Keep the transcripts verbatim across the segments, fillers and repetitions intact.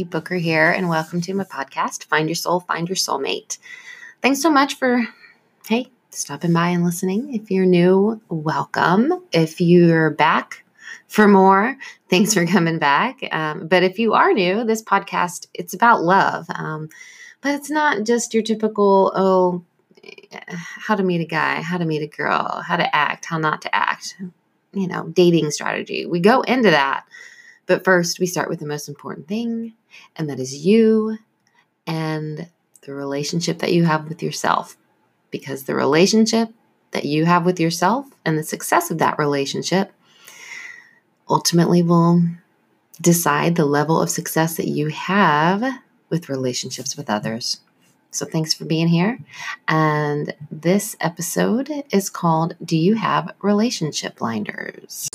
Booker here, and welcome to my podcast, Find Your Soul, Find Your Soulmate. Thanks so much for, hey, stopping by and listening. If you're new, welcome. If you're back for more, thanks for coming back. Um, but if you are new, this podcast, it's about love. Um, but it's not just your typical, oh, how to meet a guy, how to meet a girl, how to act, how not to act, you know, dating strategy. We go into that. But first, we start with the most important thing, and that is you and the relationship that you have with yourself. Because the relationship that you have with yourself and the success of that relationship ultimately will decide the level of success that you have with relationships with others. So thanks for being here. And this episode is called, Do You Have Relationship Blinders?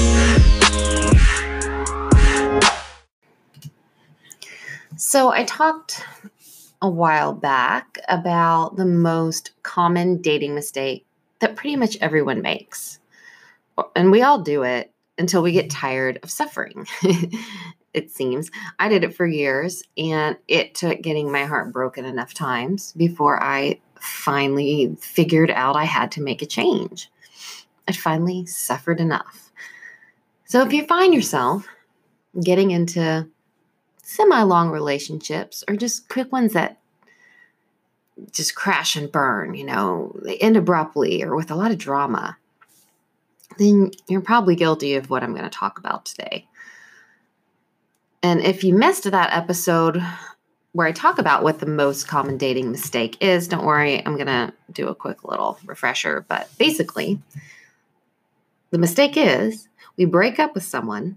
So I talked a while back about the most common dating mistake that pretty much everyone makes. And we all do it until we get tired of suffering, it seems. I did it for years, and it took getting my heart broken enough times before I finally figured out I had to make a change. I finally suffered enough. So if you find yourself getting into semi-long relationships or just quick ones that just crash and burn, you know, they end abruptly or with a lot of drama, then you're probably guilty of what I'm going to talk about today. And if you missed that episode where I talk about what the most common dating mistake is, don't worry, I'm going to do a quick little refresher. But basically, the mistake is we break up with someone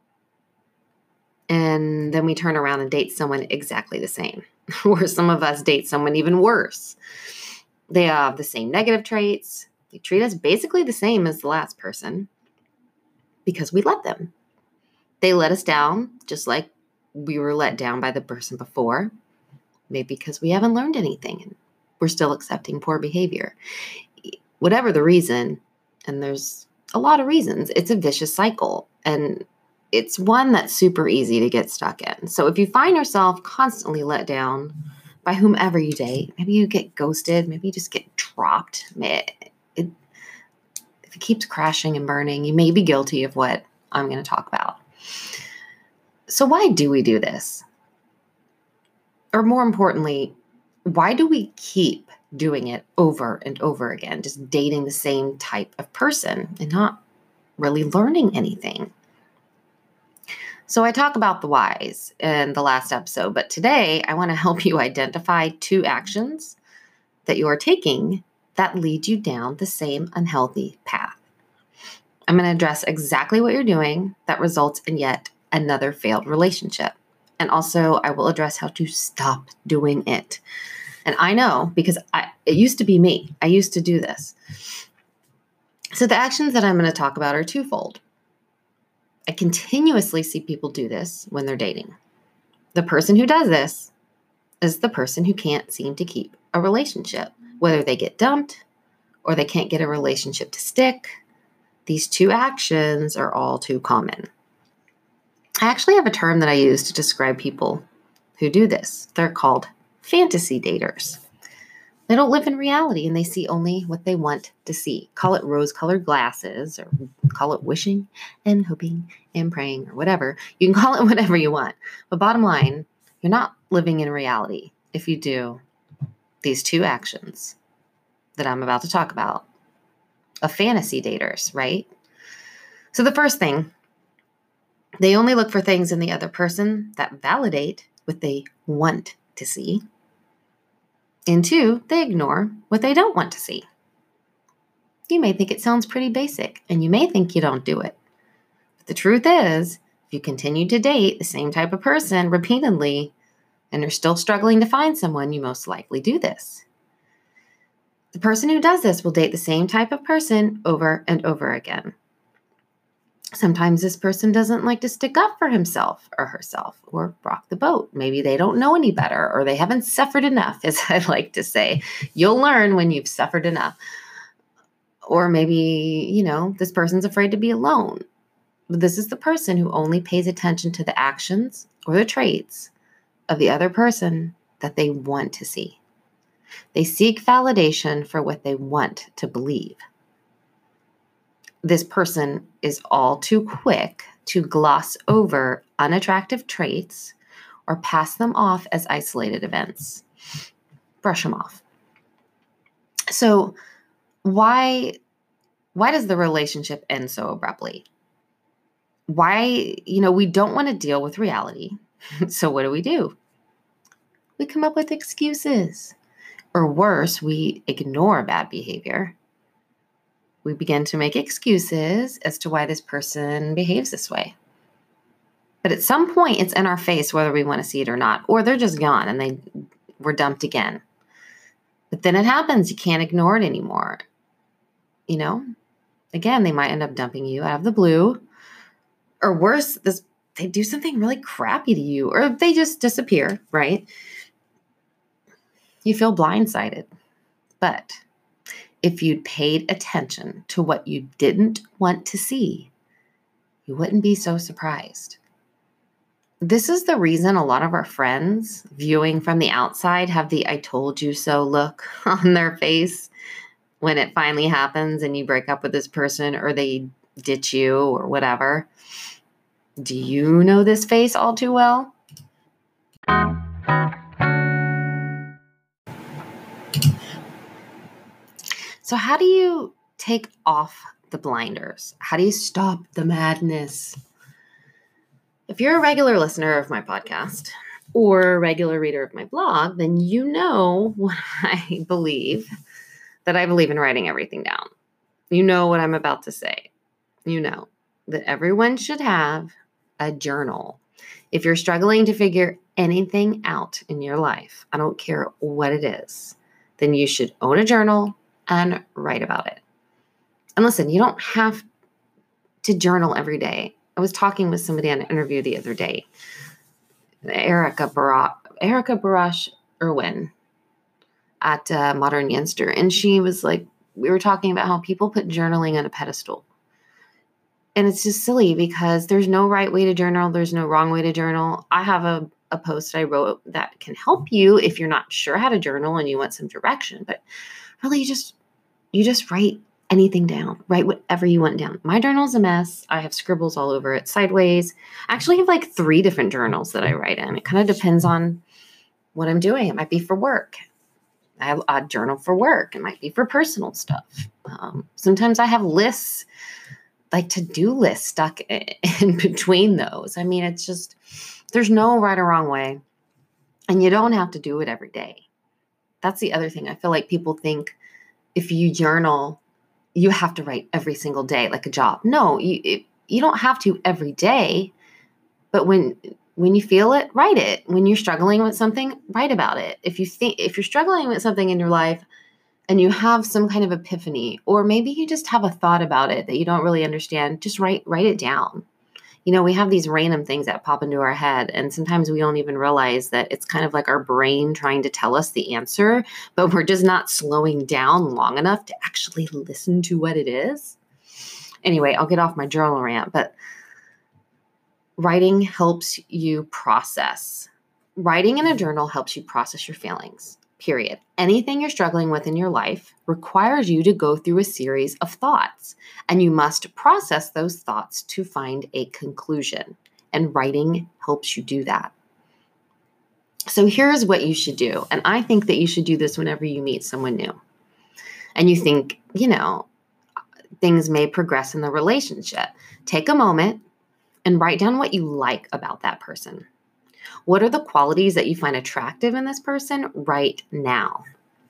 and then we turn around and date someone exactly the same. Or some of us date someone even worse. They have the same negative traits. They treat us basically the same as the last person because we let them. They let us down just like we were let down by the person before. Maybe because we haven't learned anything and we're still accepting poor behavior. Whatever the reason, and there's a lot of reasons, it's a vicious cycle. And it's one that's super easy to get stuck in. So if you find yourself constantly let down by whomever you date, maybe you get ghosted, maybe you just get dropped. It, it, if it keeps crashing and burning, you may be guilty of what I'm going to talk about. So why do we do this? Or more importantly, why do we keep doing it over and over again, just dating the same type of person and not really learning anything? So I talk about the whys in the last episode, but today I want to help you identify two actions that you are taking that lead you down the same unhealthy path. I'm going to address exactly what you're doing that results in yet another failed relationship. And also I will address how to stop doing it. And I know because I, it used to be me. I used to do this. So the actions that I'm going to talk about are twofold. I continuously see people do this when they're dating. The person who does this is the person who can't seem to keep a relationship, whether they get dumped or they can't get a relationship to stick. These two actions are all too common. I actually have a term that I use to describe people who do this. They're called fantasy daters. They don't live in reality and they see only what they want to see. Call it rose-colored glasses or call it wishing and hoping and praying or whatever. You can call it whatever you want. But bottom line, you're not living in reality if you do these two actions that I'm about to talk about of fantasy daters, right? So the first thing, they only look for things in the other person that validate what they want to see. And two, they ignore what they don't want to see. You may think it sounds pretty basic, and you may think you don't do it. But the truth is, if you continue to date the same type of person repeatedly, and you're still struggling to find someone, you most likely do this. The person who does this will date the same type of person over and over again. Sometimes this person doesn't like to stick up for himself or herself or rock the boat. Maybe they don't know any better or they haven't suffered enough, as I like to say. You'll learn when you've suffered enough. Or maybe, you know, this person's afraid to be alone. But this is the person who only pays attention to the actions or the traits of the other person that they want to see. They seek validation for what they want to believe. This person is all too quick to gloss over unattractive traits or pass them off as isolated events. Brush them off. So why, why does the relationship end so abruptly? Why, you know, we don't want to deal with reality. So what do we do? We come up with excuses. Or worse, we ignore bad behavior. We begin to make excuses as to why this person behaves this way. But at some point, it's in our face whether we want to see it or not. Or they're just gone and they were dumped again. But then it happens. You can't ignore it anymore. You know? Again, they might end up dumping you out of the blue. Or worse, this they do something really crappy to you. Or they just disappear, right? You feel blindsided. But if you'd paid attention to what you didn't want to see, you wouldn't be so surprised. This is the reason a lot of our friends, viewing from the outside, have the I told you so look on their face when it finally happens and you break up with this person or they ditch you or whatever. Do you know this face all too well? So how do you take off the blinders? How do you stop the madness? If you're a regular listener of my podcast or a regular reader of my blog, then you know what I believe, that I believe in writing everything down. You know what I'm about to say. You know that everyone should have a journal. If you're struggling to figure anything out in your life, I don't care what it is, then you should own a journal and write about it. And listen, you don't have to journal every day. I was talking with somebody on an interview the other day, Erica Barash, Erica Barash Irwin at uh, Modern Youngster. And she was like, we were talking about how people put journaling on a pedestal. And it's just silly because there's no right way to journal. There's no wrong way to journal. I have a, a post I wrote that can help you if you're not sure how to journal and you want some direction. But really, you just, you just write anything down. Write whatever you want down. My journal's a mess. I have scribbles all over it, sideways. I actually have like three different journals that I write in. It kind of depends on what I'm doing. It might be for work. I have a journal for work. It might be for personal stuff. Um, sometimes I have lists, like to-do lists stuck in between those. I mean, it's just, there's no right or wrong way. And you don't have to do it every day. That's the other thing. I feel like people think if you journal, you have to write every single day like a job. No, you it, you don't have to every day. But when when you feel it, write it. When you're struggling with something, write about it. If you think if you're struggling with something in your life and you have some kind of epiphany, or maybe you just have a thought about it that you don't really understand, just write write it down. You know, we have these random things that pop into our head, and sometimes we don't even realize that it's kind of like our brain trying to tell us the answer, but we're just not slowing down long enough to actually listen to what it is. Anyway, I'll get off my journal rant, but writing helps you process. Writing in a journal helps you process your feelings, period. Anything you're struggling with in your life requires you to go through a series of thoughts, and you must process those thoughts to find a conclusion. And writing helps you do that. So here's what you should do. And I think that you should do this whenever you meet someone new. And you think, you know, things may progress in the relationship. Take a moment and write down what you like about that person. What are the qualities that you find attractive in this person right now?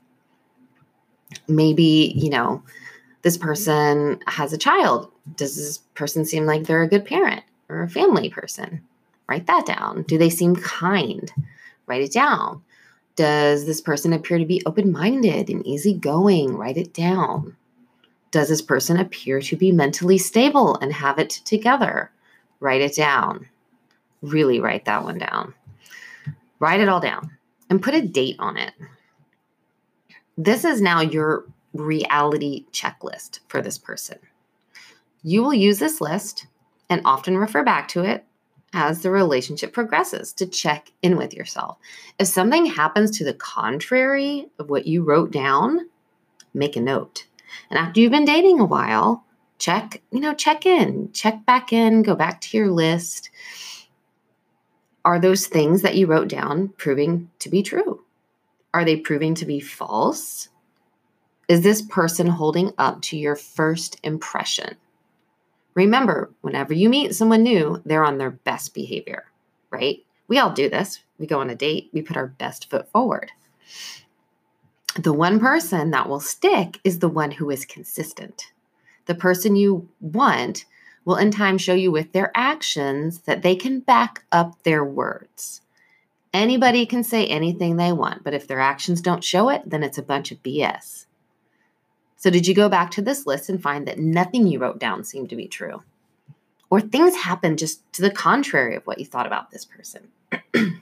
Maybe, you know, this person has a child. Does this person seem like they're a good parent or a family person? Write that down. Do they seem kind? Write it down. Does this person appear to be open-minded and easygoing? Write it down. Does this person appear to be mentally stable and have it together? Write it down. Really write that one down. Write it all down and put a date on it. This is now your reality checklist for this person. You will use this list and often refer back to it as the relationship progresses to check in with yourself. If something happens to the contrary of what you wrote down, make a note. And after you've been dating a while, check, you know, check in, check back in, go back to your list. Are those things that you wrote down proving to be true? Are they proving to be false? Is this person holding up to your first impression? Remember, whenever you meet someone new, they're on their best behavior, right? We all do this. We go on a date, we put our best foot forward. The one person that will stick is the one who is consistent. The person you want will in time show you with their actions that they can back up their words. Anybody can say anything they want, but if their actions don't show it, then it's a bunch of B S. So did you go back to this list and find that nothing you wrote down seemed to be true? Or things happened just to the contrary of what you thought about this person? You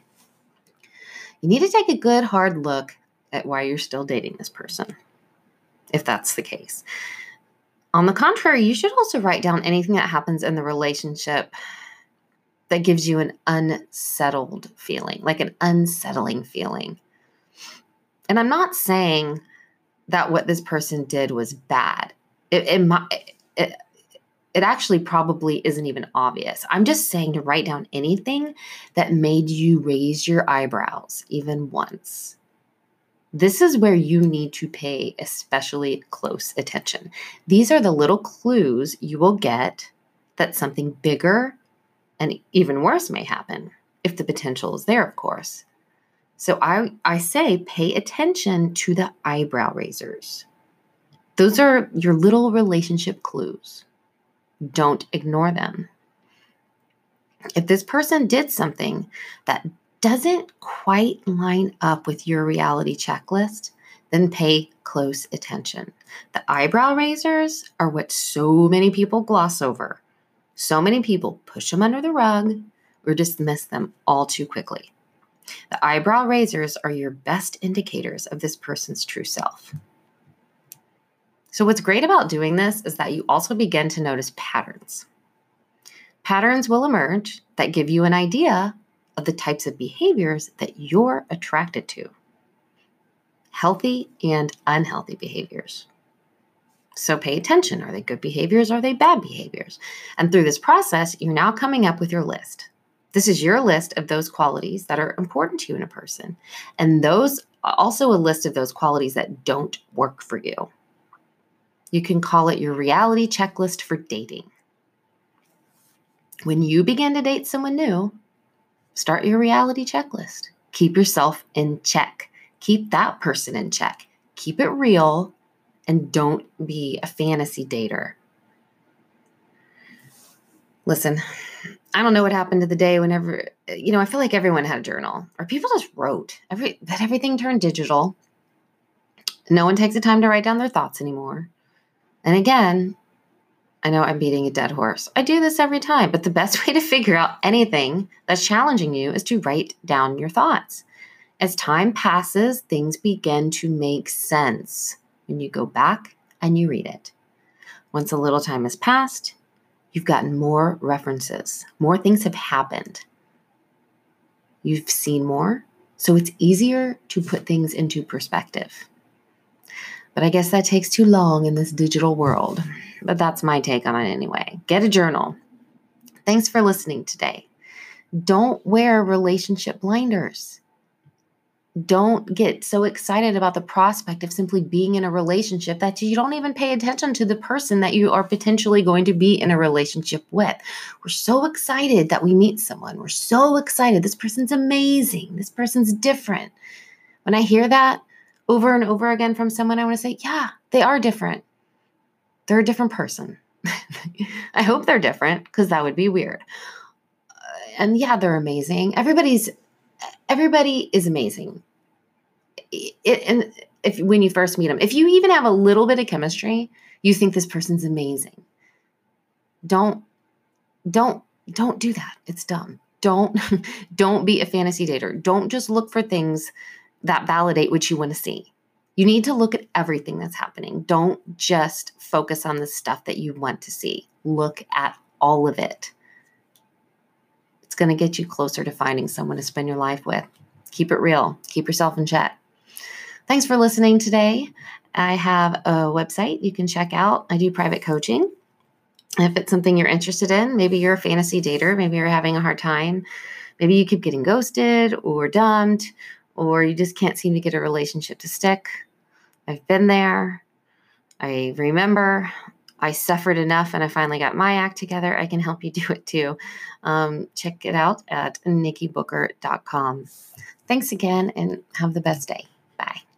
need to take a good hard look at why you're still dating this person, if that's the case. On the contrary, you should also write down anything that happens in the relationship that gives you an unsettled feeling, like an unsettling feeling. And I'm not saying that what this person did was bad. It, it, it, it actually probably isn't even obvious. I'm just saying to write down anything that made you raise your eyebrows even once. This is where you need to pay especially close attention. These are the little clues you will get that something bigger and even worse may happen, if the potential is there, of course. So I, I say pay attention to the eyebrow raisers. Those are your little relationship clues. Don't ignore them. If this person did something that doesn't quite line up with your reality checklist, then pay close attention. The eyebrow raisers are what so many people gloss over. So many people push them under the rug or dismiss them all too quickly. The eyebrow raisers are your best indicators of this person's true self. So what's great about doing this is that you also begin to notice patterns. Patterns will emerge that give you an idea of the types of behaviors that you're attracted to. Healthy and unhealthy behaviors. So pay attention. Are they good behaviors? Are they bad behaviors? And through this process, you're now coming up with your list. This is your list of those qualities that are important to you in a person. And those also a list of those qualities that don't work for you. You can call it your reality checklist for dating. When you begin to date someone new, start your reality checklist. Keep yourself in check. Keep that person in check. Keep it real and don't be a fantasy dater. Listen, I don't know what happened to the day whenever, you know, I feel like everyone had a journal or people just wrote every, that everything turned digital. No one takes the time to write down their thoughts anymore. And again, I know I'm beating a dead horse. I do this every time, but the best way to figure out anything that's challenging you is to write down your thoughts. As time passes, things begin to make sense when you go back and you read it. Once a little time has passed, you've gotten more references. More things have happened. You've seen more, so it's easier to put things into perspective. But I guess that takes too long in this digital world. But that's my take on it anyway. Get a journal. Thanks for listening today. Don't wear relationship blinders. Don't get so excited about the prospect of simply being in a relationship that you don't even pay attention to the person that you are potentially going to be in a relationship with. We're so excited that we meet someone. We're so excited. This person's amazing. This person's different. When I hear that over and over again from someone, I want to say, yeah, they are different. They're a different person. I hope they're different because that would be weird. Uh, and yeah, they're amazing. Everybody's Everybody is amazing. It, and if when you first meet them, if you even have a little bit of chemistry, you think this person's amazing. Don't, don't, don't do that. It's dumb. Don't, don't be a fantasy dater. Don't just look for things that validate what you want to see. You need to look at everything that's happening. Don't just focus on the stuff that you want to see. Look at all of it. It's going to get you closer to finding someone to spend your life with. Keep it real. Keep yourself in check. Thanks for listening today. I have a website you can check out. I do private coaching. If it's something you're interested in, maybe you're a fantasy dater, maybe you're having a hard time, maybe you keep getting ghosted or dumped, or you just can't seem to get a relationship to stick. I've been there. I remember. I suffered enough and I finally got my act together. I can help you do it too. Um, check it out at nikki booker dot com. Thanks again and have the best day. Bye.